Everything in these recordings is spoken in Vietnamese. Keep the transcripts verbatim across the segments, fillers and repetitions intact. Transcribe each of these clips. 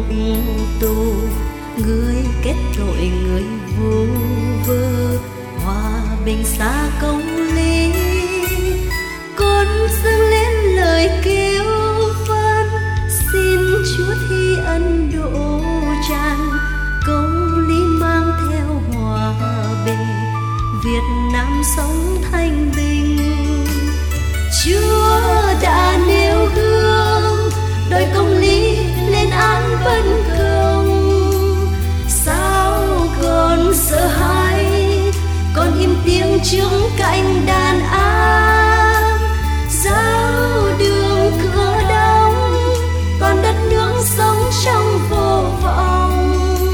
tù, người kết tội người vu vơ, hòa bình xa công lý. Con dâng lên lời kêu van, xin Chúa thi ân độ tràn, công lý mang theo hòa bình, Việt Nam sống thanh bình. Chúa đã nêu gương, đòi công lý lên án bất công. Sao còn sợ hãi, còn im tiếng trước cạnh đàn áp? Giao đường cửa đóng, toàn đất nước sống trong vô vọng.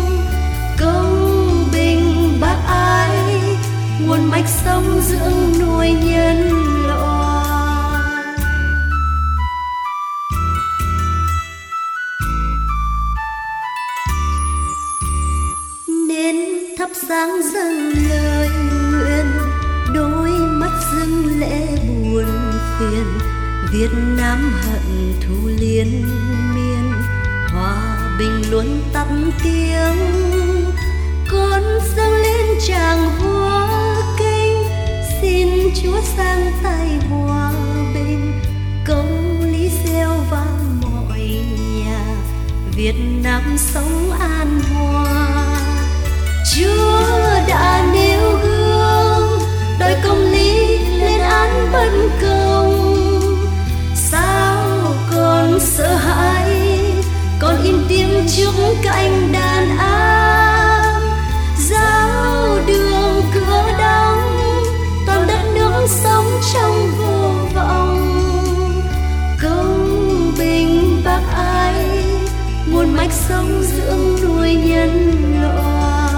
Công bình bác ái, nguồn mạch sông dưỡng nuôi nhân loại. Nên thắp sáng dâng lời nguyện, đôi mắt dâng lễ buồn phiền. Việt Nam hận thù liên miên, hòa bình luôn tắt tiếng. Con dâng lên tràng hoa kinh, xin Chúa sang tay hòa bình, công lý gieo vang mọi nhà, Việt Nam sống an hòa. Chúa đã nêu gương, đòi công lý lên án bất công. Sao còn sợ hãi, còn im tiếng trước cạnh đàn áp? Giao đường cửa đóng, toàn đất nước sống trong vô vọng. Công bình bác ái, nguồn mạch sông dưỡng nuôi nhân loại.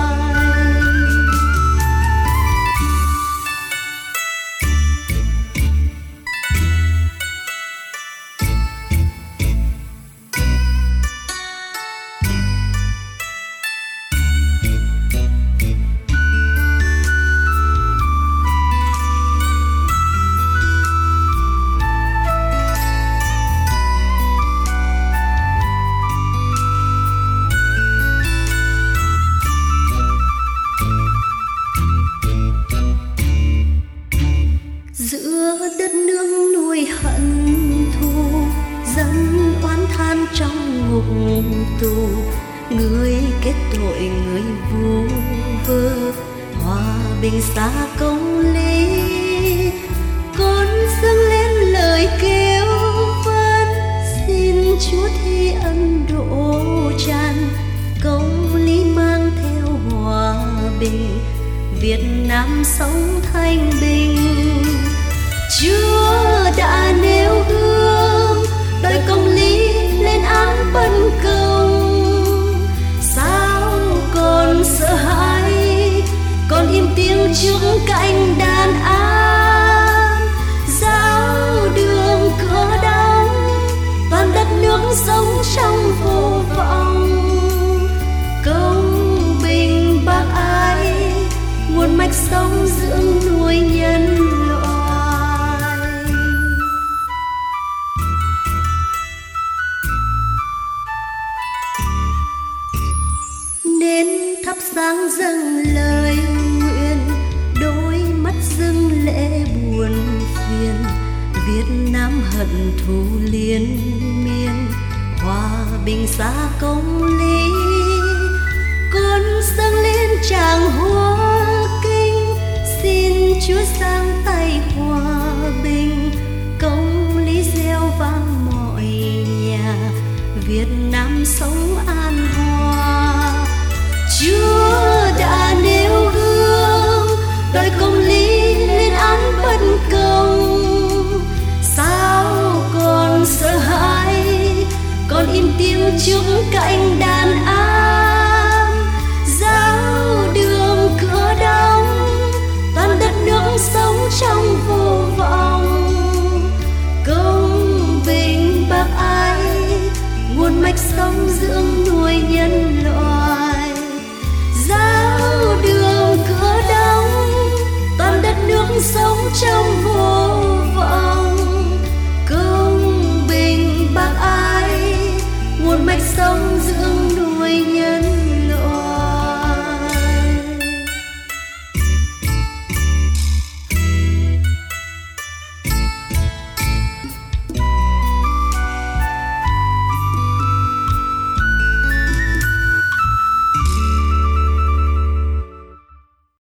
Giữa đất nước nuôi hận thù, dân oán than trong ngục tù, người kết tội người vu vơ, hòa bình xa công lý. Con dâng lên lời kêu van, xin Chúa thi ân độ tràn, công lý mang theo hòa bình, Việt Nam sống thanh bình. Chúa đã nêu gương, đòi công lý lên án bất công. Sao còn sợ hãi, còn im tiếng trước cạnh đàn áp? Giao đường cửa đóng, toàn đất nước sống trong vô vọng. Công bình bác ái, nguồn mạch sông dưỡng nuôi nhân loại. Nên thắp sáng dâng lời nguyện, đôi mắt dâng lễ buồn phiền. Việt Nam hận thù liên miên, hòa bình xa công lý. Con dâng lên tràng hoa kinh, xin Chúa sang tay hòa bình, công lý gieo vang mọi nhà, Việt Nam sống an hòa. Chúa đã nêu gương, đòi công lý lên án bất công. Sao còn sợ hãi, còn im tiếng trước cạnh đàn áp? Giao đường cửa đóng, toàn đất nước sống trong vô vọng. Công bình bác ái, nguồn mạch sông dưỡng